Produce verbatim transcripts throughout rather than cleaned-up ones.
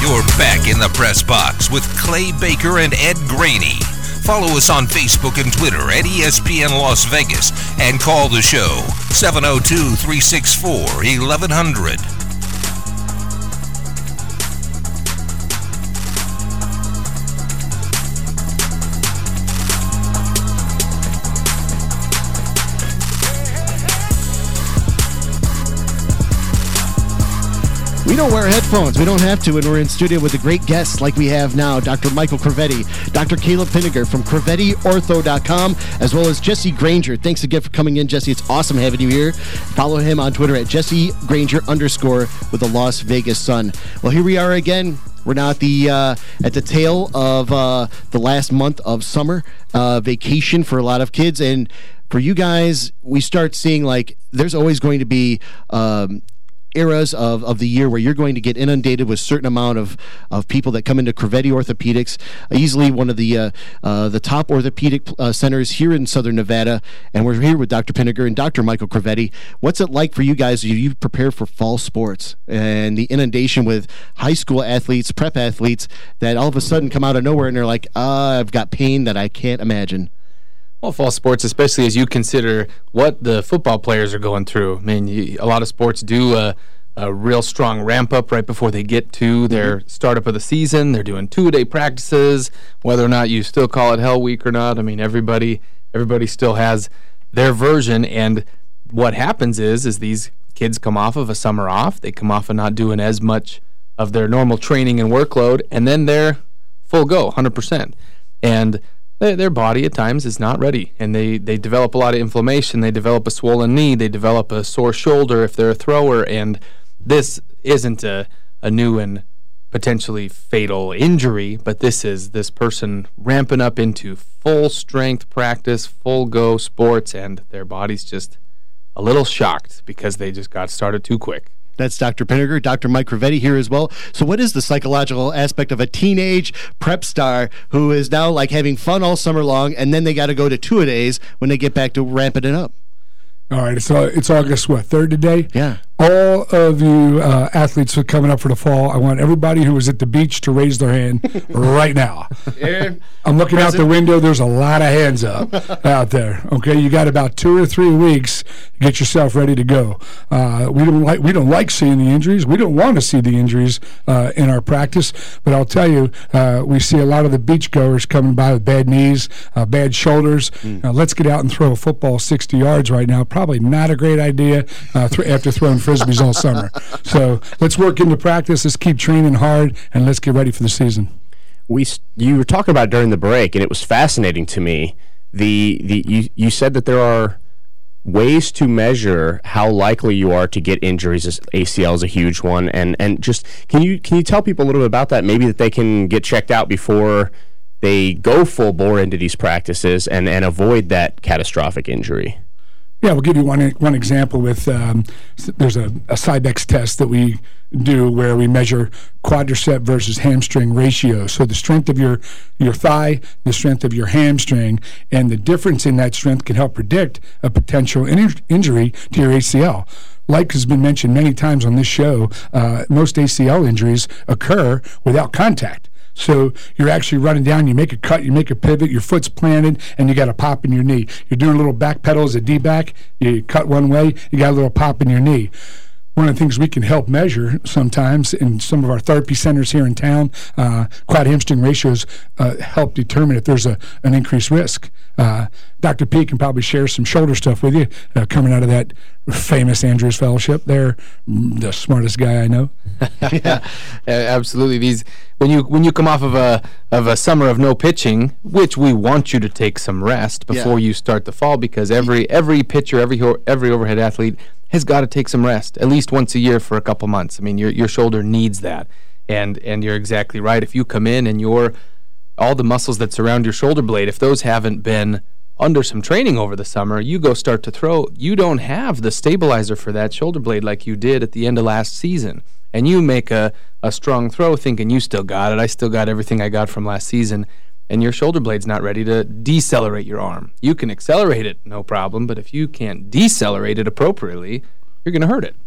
You're back in the press box with Clay Baker and Ed Graney. Follow us on Facebook and Twitter at E S P N Las Vegas and call the show seven oh two, three six four, eleven hundred. We don't wear headphones. We don't have to, and we're in studio with a great guest like we have now, Doctor Michael Crovetti, Doctor Caleb Pinniger from Crovetti Ortho dot com, as well as Jesse Granger. Thanks again for coming in, Jesse. It's awesome having you here. Follow him on Twitter at Jesse Granger underscore with the Las Vegas Sun. Well, here we are again. We're now at the uh, at the tail of uh, the last month of summer uh, vacation for a lot of kids, and for you guys, we start seeing like there's always going to be Um, eras of, of the year where you're going to get inundated with a certain amount of, of people that come into Crovetti Orthopedics, easily one of the uh, uh, the top orthopedic uh, centers here in Southern Nevada, and we're here with Doctor Pinniger and Doctor Michael Crovetti. What's it like for you guys as you prepare for fall sports and the inundation with high school athletes, prep athletes that all of a sudden come out of nowhere and they're like, uh, I've got pain that I can't imagine? Well, fall sports, especially as you consider what the football players are going through. I mean, you, a lot of sports do a, a real strong ramp-up right before they get to their mm-hmm. startup of the season. They're doing two-a-day practices, whether or not you still call it Hell Week or not. I mean, everybody everybody still has their version, and what happens is, is these kids come off of a summer off. They come off of not doing as much of their normal training and workload, and then they're full go, one hundred percent. And their body at times is not ready, and they, they develop a lot of inflammation. They develop a swollen knee. They develop a sore shoulder if they're a thrower, and this isn't a, a new and potentially fatal injury, but this is this person ramping up into full-strength practice, full-go sports, and their body's just a little shocked because they just got started too quick. That's Doctor Pinniger, Doctor Mike Crovetti here as well. So what is the psychological aspect of a teenage prep star who is now like having fun all summer long, and then they got to go to two-a-days when they get back to ramping it up? All right, it's, uh, it's August, what, third today? Yeah. All of you uh, athletes who are coming up for the fall, I want everybody who was at the beach to raise their hand right now. Aaron, I'm looking present. Out the window. There's a lot of hands up out there. Okay, you got about two or three weeks to get yourself ready to go. Uh, we don't like we don't like seeing the injuries. We don't want to see the injuries uh, in our practice. But I'll tell you, uh, we see a lot of the beachgoers coming by with bad knees, uh, bad shoulders. Mm. Uh, let's get out and throw a football sixty yards right now. Probably not a great idea uh, th- after throwing frisbees all summer. So let's work into practice. Let's keep training hard, and let's get ready for the season. We you were talking about during the break, and it was fascinating to me. The the you you said that there are ways to measure how likely you are to get injuries. A C L is a huge one, and and just can you can you tell people a little bit about that? Maybe that they can get checked out before they go full bore into these practices and and avoid that catastrophic injury. Yeah, we'll give you one one example with um, there's a, a Cybex test that we do where we measure quadricep versus hamstring ratio. So the strength of your, your thigh, the strength of your hamstring, and the difference in that strength can help predict a potential in- injury to your A C L. Like has been mentioned many times on this show, uh, most A C L injuries occur without contact. So you're actually running down, you make a cut, you make a pivot, your foot's planted, and you got a pop in your knee. You're doing a little back pedal as a D-back, you cut one way, you got a little pop in your knee. One of the things we can help measure sometimes in some of our therapy centers here in town, uh, quad hamstring ratios uh, help determine if there's a an increased risk. Uh, Doctor P can probably share some shoulder stuff with you uh, coming out of that famous Andrews Fellowship. They're the smartest guy I know. Yeah, absolutely. These when you when you come off of a of a summer of no pitching, which we want you to take some rest before yeah. you start the fall, because every every pitcher, every every overhead athlete has got to take some rest at least once a year for a couple months. I mean, your your shoulder needs that, and and you're exactly right. If you come in and your all the muscles that surround your shoulder blade, if those haven't been under some training over the summer, you go start to throw, you don't have the stabilizer for that shoulder blade like you did at the end of last season. And you make a, a strong throw thinking you still got it, I still got everything I got from last season, and your shoulder blade's not ready to decelerate your arm. You can accelerate it, no problem, but if you can't decelerate it appropriately, you're going to hurt it.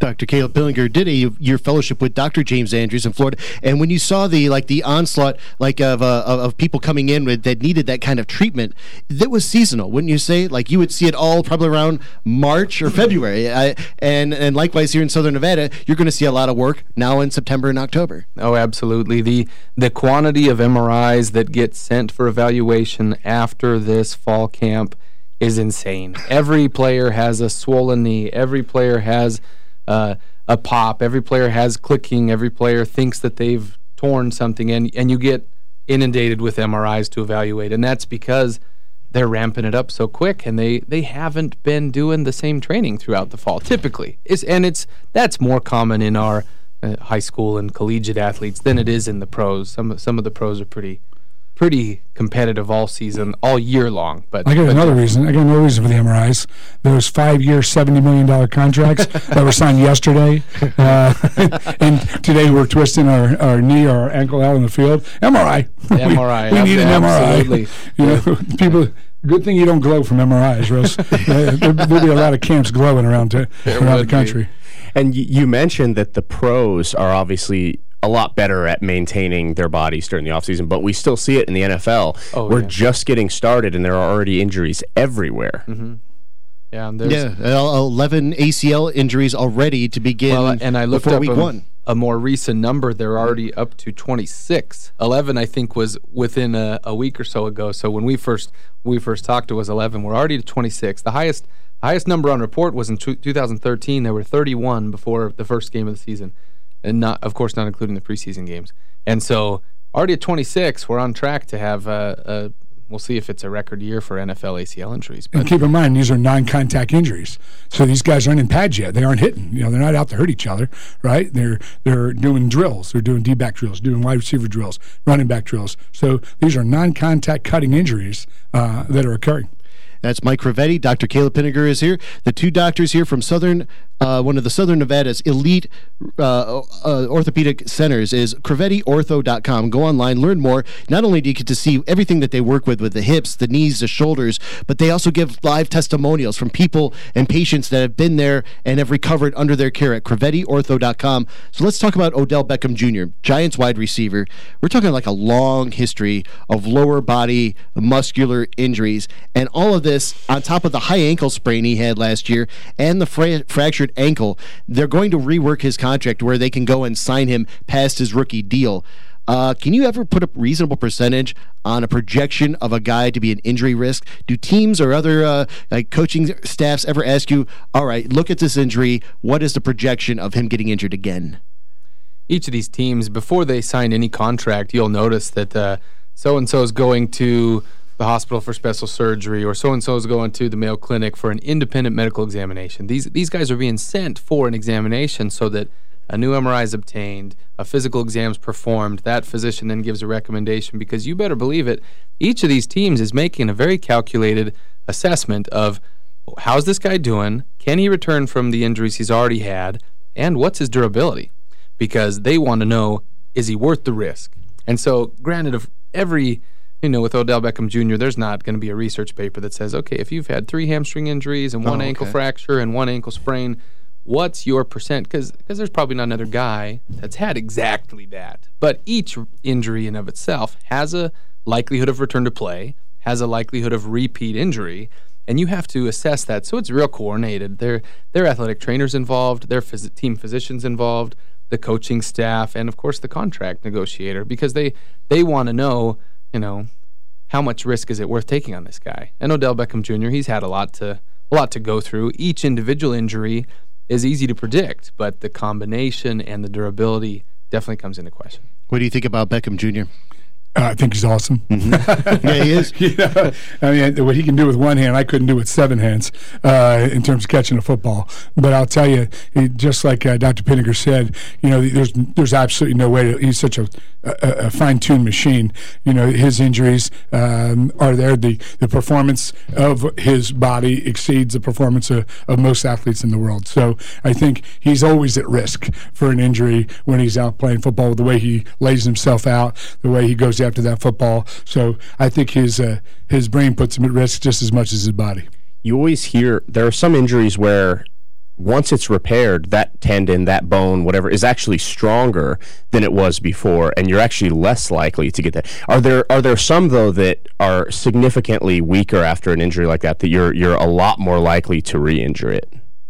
Doctor Caleb Pillinger did a year fellowship with Doctor James Andrews in Florida, and when you saw the like the onslaught like of uh, of, of people coming in with, that needed that kind of treatment, that was seasonal, wouldn't you say? Like you would see it all probably around March or February, I, and and likewise here in Southern Nevada, you're going to see a lot of work now in September and October. Oh, absolutely. The the quantity of M R Is that get sent for evaluation after this fall camp is insane. Every player has a swollen knee. Every player has uh, a pop. Every player has clicking. Every player thinks that they've torn something, and, and you get inundated with M R Is to evaluate. And that's because they're ramping it up so quick, and they, they haven't been doing the same training throughout the fall, typically. It's, and it's that's more common in our uh, high school and collegiate athletes than it is in the pros. Some, some of the pros are pretty... pretty competitive all season, all year long. But I got but another reason. I got another reason for the M R Is. Those five-year, seventy million dollar contracts that were signed yesterday, uh, and today we're twisting our, our knee or our ankle out in the field. M R I. M R I. we, we need an absolutely. M R I. You know, people. Good thing you don't glow from M R Is, Russ. uh, there, there'll be a lot of camps glowing around to, around the country. Be. And y- you mentioned that the pros are obviously a lot better at maintaining their bodies during the offseason, but we still see it in the N F L. Oh, We're yeah. just getting started, and there are already injuries everywhere. Mm-hmm. Yeah, and Yeah, eleven A C L injuries already to begin well, and I looked before up week a, one. a more recent number. They're already up to twenty-six. eleven, I think, was within a, a week or so ago. So when we first we first talked, it was eleven. We're already to twenty-six. The highest highest number on report was in two thousand thirteen. There were thirty-one before the first game of the season, and not, of course, not including the preseason games. And so already at twenty-six, we're on track to have a, a we'll see if it's a record year for N F L A C L injuries. But and keep in mind, these are non-contact injuries. So these guys aren't in pads yet. They aren't hitting. You know, they're not out to hurt each other, right? They're they're doing drills. They're doing D-back drills, doing wide receiver drills, running back drills. So these are non-contact cutting injuries uh, that are occurring. That's Mike Crevetti. Doctor Caleb Pinniger is here. The two doctors here from Southern, uh, one of the Southern Nevada's elite uh, uh, orthopedic centers is Crevetti Ortho dot com. Go online, learn more. Not only do you get to see everything that they work with, with the hips, the knees, the shoulders, but they also give live testimonials from people and patients that have been there and have recovered under their care at Crevetti Ortho dot com. So let's talk about Odell Beckham Junior, Giants wide receiver. We're talking like a long history of lower body muscular injuries, and all of this on top of the high ankle sprain he had last year and the fra- fractured ankle. They're going to rework his contract where they can go and sign him past his rookie deal. Uh, can you ever put a reasonable percentage on a projection of a guy to be an injury risk? Do teams or other uh, like coaching staffs ever ask you, all right, look at this injury, what is the projection of him getting injured again? Each of these teams, before they sign any contract, you'll notice that uh, so-and-so is going to the hospital for special surgery, or so-and-so is going to the Mayo Clinic for an independent medical examination. These these guys are being sent for an examination so that a new M R I is obtained, a physical exam is performed, that physician then gives a recommendation, because you better believe it, each of these teams is making a very calculated assessment of how's this guy doing, can he return from the injuries he's already had, and what's his durability? Because they want to know, is he worth the risk? And so, granted, of every... You know, with Odell Beckham Junior, there's not going to be a research paper that says, okay, if you've had three hamstring injuries and one oh, ankle okay. fracture and one ankle sprain, what's your percent? Because there's probably not another guy that's had exactly that. But each injury in of itself has a likelihood of return to play, has a likelihood of repeat injury, and you have to assess that. So it's real coordinated. There, there are athletic trainers involved, there are phys- team physicians involved, the coaching staff, and, of course, the contract negotiator, because they, they want to know, you know, how much risk is it worth taking on this guy? And Odell Beckham Junior, he's had a lot to a lot to go through. Each individual injury is easy to predict, but the combination and the durability definitely comes into question. What do you think about Beckham Junior? Uh, I think he's awesome. Mm-hmm. Yeah, he is. You know, I mean, what he can do with one hand, I couldn't do with seven hands uh, in terms of catching a football. But I'll tell you, he, just like uh, Doctor Pinniger said, you know, there's there's absolutely no way. To, he's such a, a, a fine-tuned machine. You know, his injuries um, are there. The the performance of his body exceeds the performance of, of most athletes in the world. So I think he's always at risk for an injury when he's out playing football. The way he lays himself out, the way he goes after that football. So I think his uh, his brain puts him at risk just as much as his body. You always hear there are some injuries where once it's repaired, that tendon, that bone, whatever, is actually stronger than it was before, and you're actually less likely to get that. Are there are there some though that are significantly weaker after an injury like that that you're you're a lot more likely to re-injure it?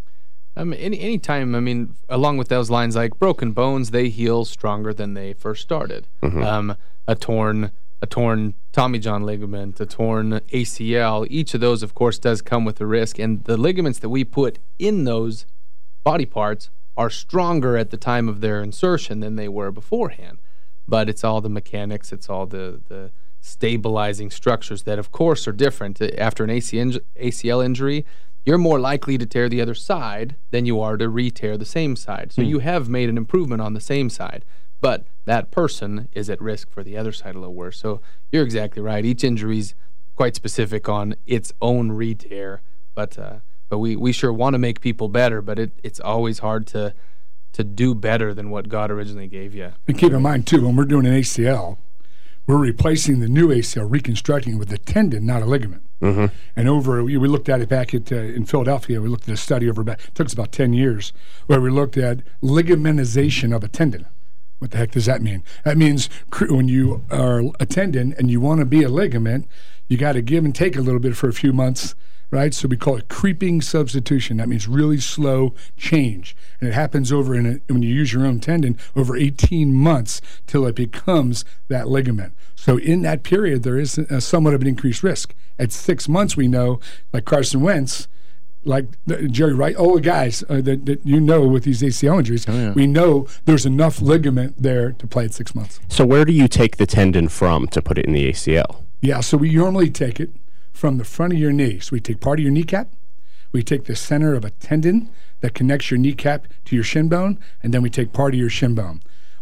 Um, any any time, I mean, along with those lines, like broken bones, they heal stronger than they first started. Mm-hmm. Um, a torn a torn Tommy John ligament, a torn A C L, each of those, of course, does come with a risk. And the ligaments that we put in those body parts are stronger at the time of their insertion than they were beforehand. But it's all the mechanics, it's all the, the stabilizing structures that, of course, are different. After an A C L injury, you're more likely to tear the other side than you are to re-tear the same side. So mm. you have made an improvement on the same side. But that person is at risk for the other side a little worse. So you're exactly right. Each injury is quite specific on its own re-tear. But uh, but we, we sure want to make people better, but it, it's always hard to to do better than what God originally gave you. And keep in mind, too, when we're doing an A C L, we're replacing the new A C L, reconstructing with a tendon, not a ligament. Mm-hmm. And over, we, we looked at it back at uh, in Philadelphia. We looked at a study over about, it took us about ten years, where we looked at ligamentization of a tendon. What the heck does that mean? That means cr- when you are a tendon and you want to be a ligament, you got to give and take a little bit for a few months, right? So we call it creeping substitution. That means really slow change. And it happens over in a, when you use your own tendon over eighteen months till it becomes that ligament. So in that period, there is a, somewhat of an increased risk. At six months, we know, like Carson Wentz, like Jerry Wright, all the guys uh, that, that you know with these A C L injuries, oh, yeah. we know there's enough ligament there to play at six months. So where do you take the tendon from to put it in the A C L? Yeah, so we normally take it from the front of your knee. So we take part of your kneecap, we take the center of a tendon that connects your kneecap to your shin bone, and then we take part of your shin bone.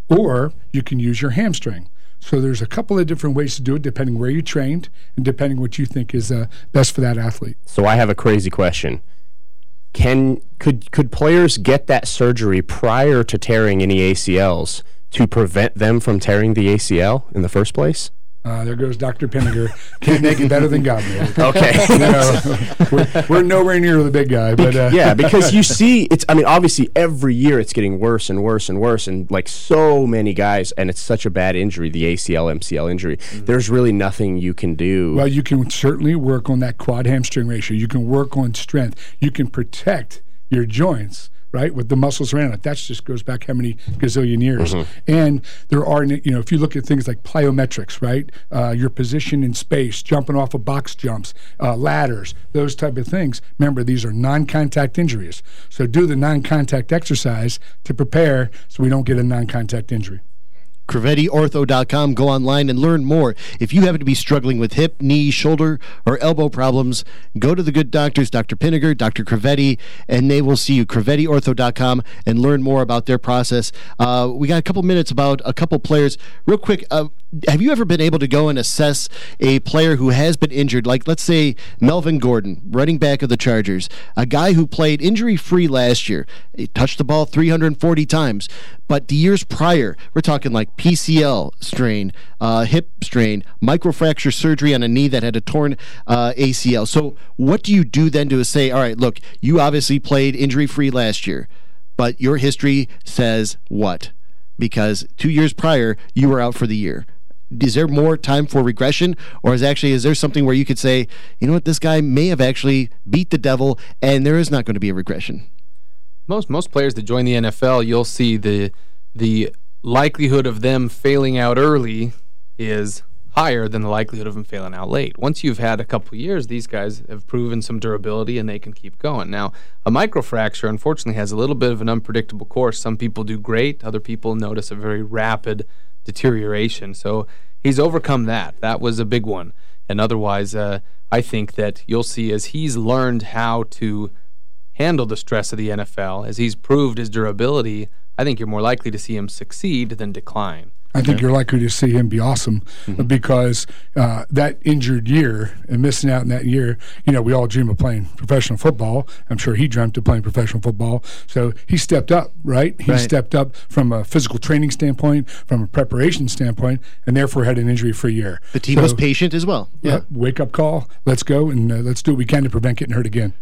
Or you can use your hamstring. So there's a couple of different ways to do it depending where you trained and depending what you think is uh, best for that athlete. So I have a crazy question. Can could could players get that surgery prior to tearing any A C Ls to prevent them from tearing the A C L in the first place? Uh, there goes Doctor Pinniger. Can't make it better than God made it. Okay. You know, we're, we're nowhere near the big guy. But uh. Yeah, because you see, it's. I mean, obviously, every year it's getting worse and worse and worse. And like so many guys, and it's such a bad injury, the A C L, M C L injury. Mm-hmm. There's really nothing you can do. Well, you can certainly work on that quad hamstring ratio. You can work on strength. You can protect your joints, right, with the muscles around it. That just goes back how many gazillion years. Mm-hmm. And there are, you know, if you look at things like plyometrics, right, uh, your position in space, jumping off of box jumps, uh, ladders, those type of things. Remember, these are non-contact injuries. So do the non-contact exercise to prepare so we don't get a non-contact injury. Crovetti Ortho dot com. Go online and learn more. If you happen to be struggling with hip, knee, shoulder, or elbow problems, go to the good doctors, Doctor Pinniger, Doctor Crovetti, and they will see you. Crovetti Ortho dot com and learn more about their process. Uh, we got a couple minutes about a couple players. Real quick, uh, have you ever been able to go and assess a player who has been injured, like let's say Melvin Gordon, running back of the Chargers, a guy who played injury-free last year, he touched the ball three hundred forty times, but the years prior, we're talking like P C L strain, uh, hip strain, microfracture surgery on a knee that had a torn uh, A C L. So what do you do then to say, all right, look, you obviously played injury-free last year, but your history says what? Because two years prior, you were out for the year. Is there more time for regression, or is actually is there something where you could say, you know what, this guy may have actually beat the devil, and there is not going to be a regression? Most most players that join the N F L, you'll see the the likelihood of them failing out early is higher than the likelihood of them failing out late. Once you've had a couple years, these guys have proven some durability and they can keep going. Now, a microfracture, unfortunately, has a little bit of an unpredictable course. Some people do great. Other people notice a very rapid deterioration. So he's overcome that. That was a big one. And otherwise, uh, I think that you'll see as he's learned how to handle the stress of the N F L, as he's proved his durability, I think you're more likely to see him succeed than decline. I think okay. you're likely to see him be awesome mm-hmm. because uh, that injured year and missing out in that year, you know, we all dream of playing professional football. I'm sure he dreamt of playing professional football. So he stepped up, right? He right. stepped up from a physical training standpoint, from a preparation standpoint, and therefore had an injury-free year. The team so, was patient as well. Yeah. yeah. Wake-up call. Let's go, and uh, let's do what we can to prevent getting hurt again.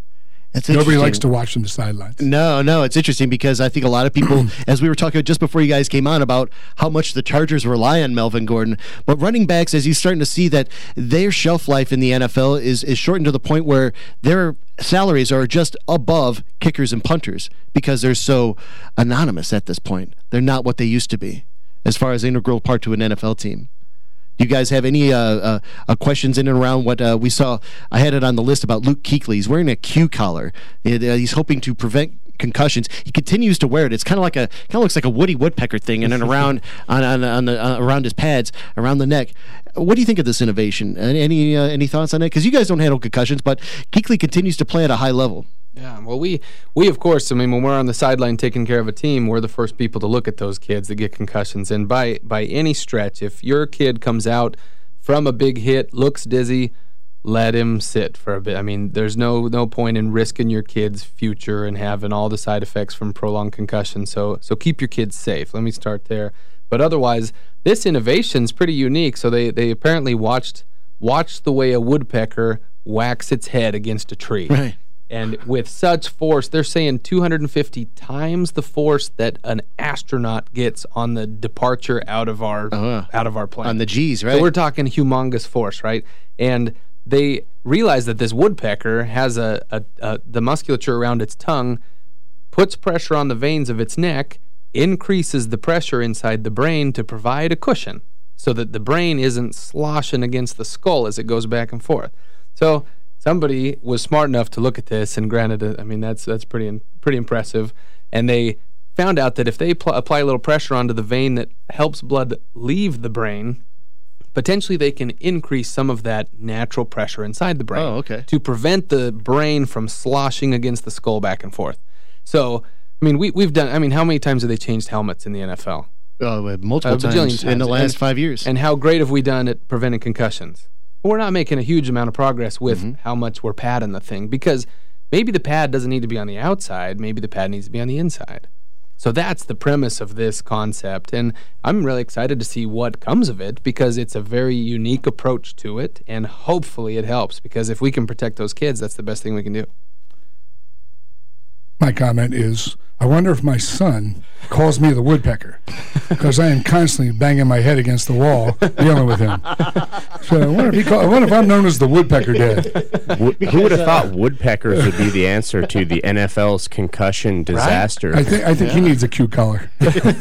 That's Nobody interesting. likes to watch from the sidelines. No, no, it's interesting because I think a lot of people, as we were talking just before you guys came on, about how much the Chargers rely on Melvin Gordon. But running backs, as you're starting to see that their shelf life in the N F L is, is shortened to the point where their salaries are just above kickers and punters because they're so anonymous at this point. They're not what they used to be as far as integral part to an N F L team. Do you guys have any uh, uh, uh, questions in and around what uh, we saw? I had it on the list about Luke Kuechly. He's wearing a Q collar. It, uh, he's hoping to prevent concussions. He continues to wear it. It's kind of like a kind of looks like a Woody Woodpecker thing, and then around on, on, on the, uh, around his pads, around the neck. What do you think of this innovation? Any any, uh, any thoughts on it? Because you guys don't handle concussions, but Kuechly continues to play at a high level. Yeah, well, we, we of course, I mean, when we're on the sideline taking care of a team, we're the first people to look at those kids that get concussions. And by by any stretch, if your kid comes out from a big hit, looks dizzy, let him sit for a bit. I mean, there's no no point in risking your kid's future and having all the side effects from prolonged concussion. So so keep your kids safe. Let me start there. But otherwise, this innovation's pretty unique. So they, they apparently watched watched the way a woodpecker whacks its head against a tree. Right. And with such force, they're saying two hundred fifty times the force that an astronaut gets on the departure out of our Uh-huh. out of our plane. On the G's, right? So we're talking humongous force, right? And they realize that this woodpecker has a, a, a the musculature around its tongue, puts pressure on the veins of its neck, increases the pressure inside the brain to provide a cushion so that the brain isn't sloshing against the skull as it goes back and forth. So somebody was smart enough to look at this, and granted, I mean, that's that's pretty pretty impressive, and they found out that if they pl- apply a little pressure onto the vein that helps blood leave the brain, potentially they can increase some of that natural pressure inside the brain Oh, okay. to prevent the brain from sloshing against the skull back and forth. So, I mean, we, we've done, I mean, how many times have they changed helmets in the N F L? Oh, multiple A bajillion times, in the times. last And- five years. And how great have we done at preventing concussions? Well, we're not making a huge amount of progress with Mm-hmm. how much we're padding the thing, because maybe the pad doesn't need to be on the outside, maybe the pad needs to be on the inside. So that's the premise of this concept, and I'm really excited to see what comes of it, because it's a very unique approach to it, and hopefully it helps, because if we can protect those kids, that's the best thing we can do. My comment is, I wonder if my son calls me the woodpecker, because I am constantly banging my head against the wall dealing with him. So I wonder if he call, I wonder if I'm known as the woodpecker dad. Wo- Who would have thought woodpeckers would be the answer to the N F L's concussion disaster? I think I think he needs a cue collar.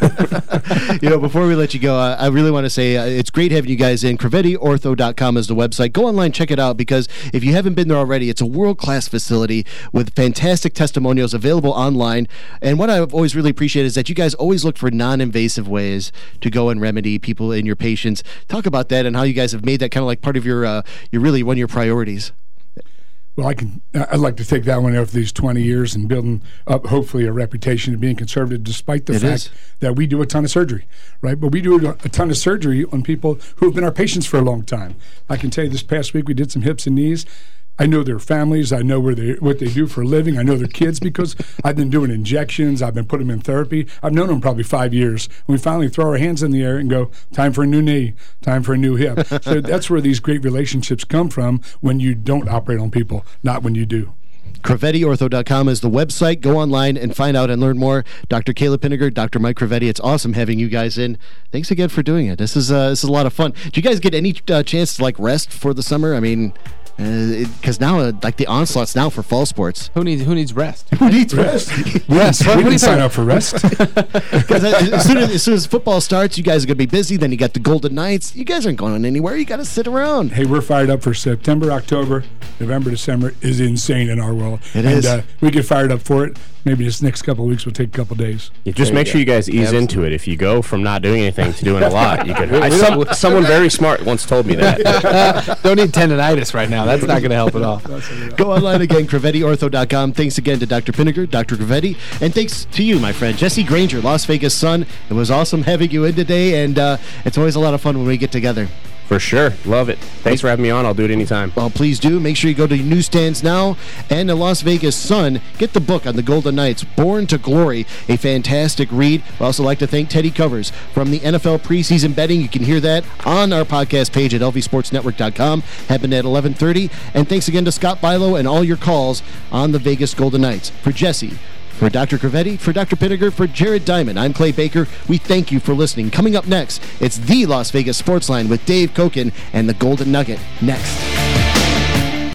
You know, before we let you go, uh, I really want to say uh, it's great having you guys in. Crevetti Ortho dot com is the website. Go online, check it out, because if you haven't been there already, it's a world-class facility with fantastic testimonials available online. And what I've always really appreciated is that you guys always look for non-invasive ways to go and remedy people and your patients. Talk about that and how you guys have made that kind of like part of your, uh, your really one of your priorities. Well, I can. I'd like to take that one over these twenty years and building up, hopefully, a reputation of being conservative, despite the It fact is. that we do a ton of surgery, right? But we do a ton of surgery on people who have been our patients for a long time. I can tell you, this past week we did some hips and knees. I know their families. I know where they what they do for a living. I know their kids because I've been doing injections. I've been putting them in therapy. I've known them probably five years. And we finally throw our hands in the air and go, time for a new knee, time for a new hip. So that's where these great relationships come from when you don't operate on people, not when you do. Crevetti Ortho dot com is the website. Go online and find out and learn more. Doctor Caleb Pinniger, Doctor Mike Crevetti, it's awesome having you guys in. Thanks again for doing it. This is uh, this is a lot of fun. Did you guys get any uh, chance to like rest for the summer? I mean, because uh, now uh, like the onslaught's now for fall sports. Who needs who needs rest? Who needs rest? Yes, What- we what do you didn't sign think? up for rest. Because as, soon as, as soon as football starts, you guys are going to be busy. Then you got the Golden Knights. You guys aren't going anywhere. You got to sit around. Hey, we're fired up for September, October, November, December is insane in our world. It and, is. Uh, we get fired up for it. Maybe this next couple of weeks will take a couple of days. Yeah, just There make you sure go. you guys ease Absolutely. into it. If you go from not doing anything to doing a lot, you could. I, we some, don't- someone very smart once told me that. Don't need tendonitis right now. That's not going to help at all. Go online again, Crevetti Ortho dot com. Thanks again to Doctor Pinniger, Doctor Crevetti, and thanks to you, my friend, Jesse Granger, Las Vegas Sun. It was awesome having you in today, and uh, it's always a lot of fun when we get together. For sure. Love it. Thanks for having me on. I'll do it anytime. Well, please do. Make sure you go to newsstands now and the Las Vegas Sun. Get the book on the Golden Knights, Born to Glory, a fantastic read. I'd also like to thank Teddy Covers from the N F L preseason betting. You can hear that on our podcast page at L V sports network dot com. Happened at eleven thirty. And thanks again to Scott Bilo and all your calls on the Vegas Golden Knights. For Jesse, for Doctor Corvetti, for Doctor Pinniger, for Jared Diamond, I'm Clay Baker. We thank you for listening. Coming up next, it's the Las Vegas Sports Line with Dave Koken and the Golden Nugget next.